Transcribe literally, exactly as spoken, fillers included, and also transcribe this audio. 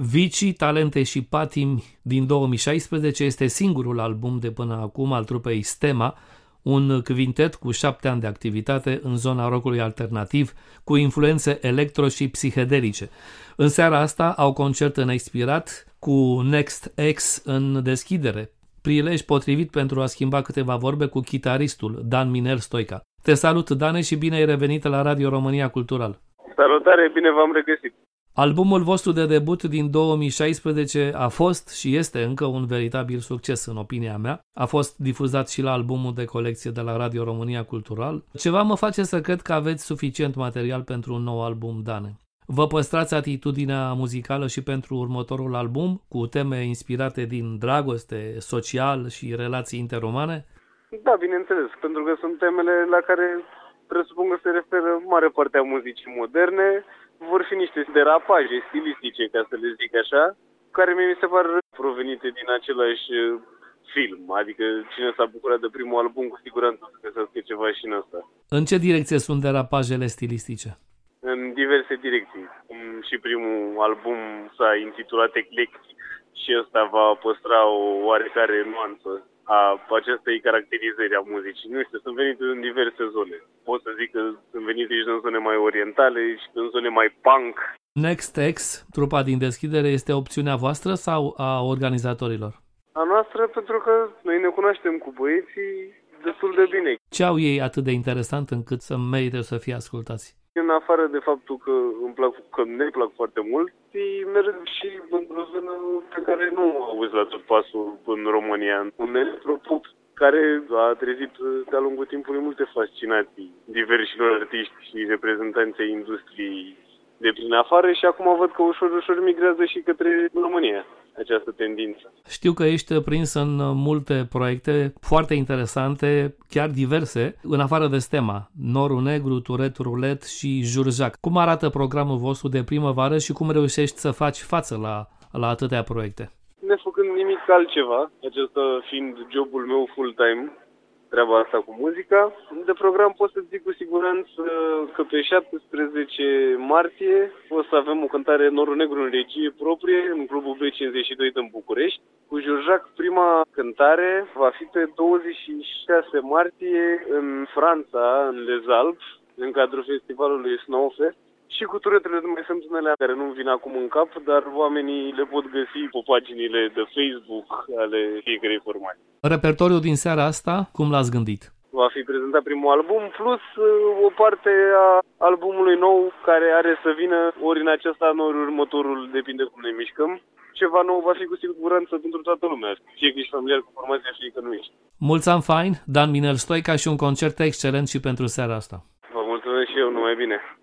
Vicii, Talente și Patimi din două mii șaisprezece este singurul album de până acum al trupei Stema, un quintet cu șapte ani de activitate în zona rockului alternativ, cu influențe electro și psihedelice. În seara asta au concert înexpirat cu Next X în deschidere, prilej potrivit pentru a schimba câteva vorbe cu chitaristul Dan Minel Stoica. Te salut, Dane, și bine ai revenit la Radio România Cultural. Salutare, bine v-am regăsit. Albumul vostru de debut din două mii șaisprezece a fost și este încă un veritabil succes, în opinia mea. A fost difuzat și la albumul de colecție de la Radio România Cultural. Ceva mă face să cred că aveți suficient material pentru un nou album, Dane. Vă păstrați atitudinea muzicală și pentru următorul album, cu teme inspirate din dragoste, social și relații interromane? Da, bineînțeles, pentru că sunt temele la care presupun că se referă mare parte a muzicii moderne. Vor fi niște derapaje stilistice, ca să le zic așa, care mi se par provenite din același film. Adică cine s-a bucurat de primul album, cu siguranță să găsească ceva și în asta. În ce direcție sunt derapajele stilistice? În diverse direcții. Și primul album s-a intitulat Eclectic și ăsta va păstra o oarecare nuanță a acestei caracterizări a muzicii. Nu știu, sunt venite în diverse zone. Pot să zic că sunt venite și în zone mai orientale și în zone mai punk. Next X, trupa din deschidere, este opțiunea voastră sau a organizatorilor? A noastră, pentru că noi ne cunoaștem cu băieții destul de bine. Ce au ei atât de interesant încât să merite să fie ascultați? În afară de faptul că îmi plac, că ne plac foarte mult, ei merg și într-o zonă pe care nu auzi la tot pasul în România. Un electropop care a trezit de-a lungul timpului multe fascinații diversilor artiști și reprezentanții industriei de prin afară și acum văd că ușor, ușor migrează și către România această tendință. Știu că ești prins în multe proiecte foarte interesante, chiar diverse, în afară de Stema, Norul Negru, Turet Rulet și Jurjac. Cum arată programul vostru de primăvară și cum reușești să faci față la, la atâtea proiecte? Nefăcând nimic altceva, acesta fiind jobul meu full-time, treaba asta cu muzica. De program pot să zic cu siguranță că pe șaptesprezece martie o să avem o cântare Norul Negru în regie proprie în Clubul B cincizeci și doi din București. Cu Jurjac, prima cântare va fi pe douăzeci și șase martie în Franța, în Les Alpes, în cadrul festivalului Snowfest. Și cu turetele mai sunt unele care nu-mi vin acum în cap, dar oamenii le pot găsi pe paginile de Facebook ale fiecărei formații. Repertoriul din seara asta, cum l-ați gândit? Va fi prezentat primul album, plus o parte a albumului nou care are să vină ori în acesta, ori următorul, depinde cum ne mișcăm. Ceva nou va fi cu siguranță pentru toată lumea, fie că ești familiar cu formația, fie că nu ești. Mulți ani fain, Dan Minel Stoica, și un concert excelent și pentru seara asta. Vă mulțumesc și eu, numai bine.